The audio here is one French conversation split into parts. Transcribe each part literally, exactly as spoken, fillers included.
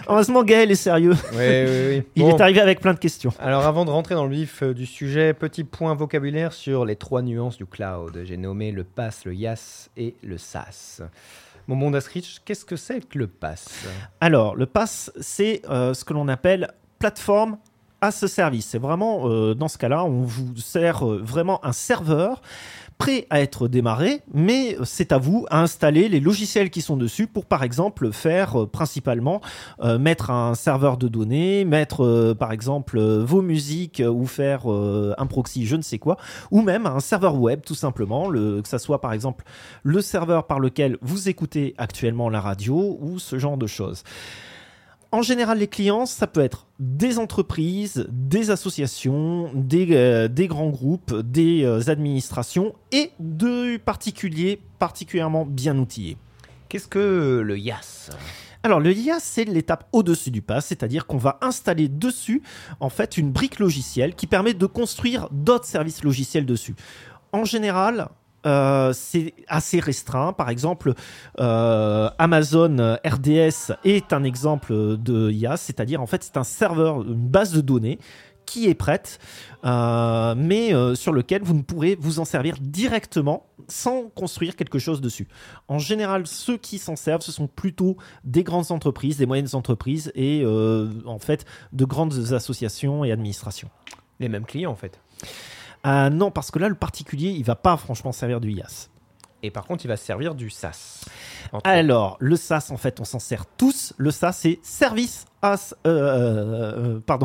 Heureusement, Gaël est sérieux. Oui, oui, oui. Il Bon. est arrivé avec plein de questions. Alors, avant de rentrer dans le vif euh, du sujet, petit point vocabulaire sur les trois nuances du cloud. J'ai nommé le PaaS, le IaaS et le SaaS. Mon bon Dasrich, qu'est-ce que c'est que le PaaS ? Alors, le PaaS, c'est euh, ce que l'on appelle plateforme as a service. C'est vraiment, euh, dans ce cas-là, on vous sert euh, vraiment un serveur prêt à être démarré, mais c'est à vous à installer les logiciels qui sont dessus pour, par exemple, faire euh, principalement euh, mettre un serveur de données, mettre, euh, par exemple, euh, vos musiques euh, ou faire euh, un proxy, je ne sais quoi, ou même un serveur web, tout simplement, le, que ça soit, par exemple, le serveur par lequel vous écoutez actuellement la radio ou ce genre de choses. En général, les clients, ça peut être des entreprises, des associations, des, euh, des grands groupes, des euh, administrations et de particuliers particulièrement bien outillés. Qu'est-ce que le IaaS ? Alors, le IaaS, c'est l'étape au-dessus du PaaS, c'est-à-dire qu'on va installer dessus, en fait, une brique logicielle qui permet de construire d'autres services logiciels dessus. En général, Euh, c'est assez restreint. Par exemple, euh, Amazon R D S est un exemple de IaaS, c'est-à-dire en fait c'est un serveur, une base de données qui est prête, euh, mais euh, sur lequel vous ne pourrez vous en servir directement sans construire quelque chose dessus. En général, ceux qui s'en servent, ce sont plutôt des grandes entreprises, des moyennes entreprises et euh, en fait de grandes associations et administrations. Les mêmes clients en fait. Euh, non, parce que là, le particulier, il va pas franchement servir du IaaS. Et par contre, il va servir du SaaS. Alors, le SaaS, en fait, on s'en sert tous. Le SaaS, c'est Service as... Euh, euh, pardon.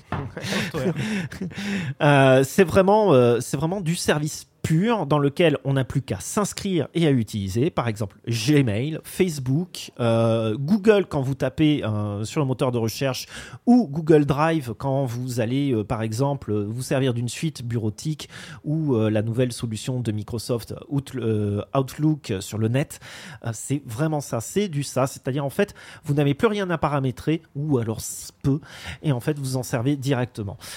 euh, c'est vraiment, euh, c'est vraiment du service pur dans lequel on n'a plus qu'à s'inscrire et à utiliser. Par exemple, Gmail, Facebook, euh, Google quand vous tapez euh, sur le moteur de recherche ou Google Drive quand vous allez, euh, par exemple, vous servir d'une suite bureautique ou euh, la nouvelle solution de Microsoft Out, euh, Outlook sur le net. Euh, c'est vraiment ça, c'est du SaaS. C'est-à-dire, en fait, vous n'avez plus rien à paramétrer ou alors si peu et en fait, vous en servez directement.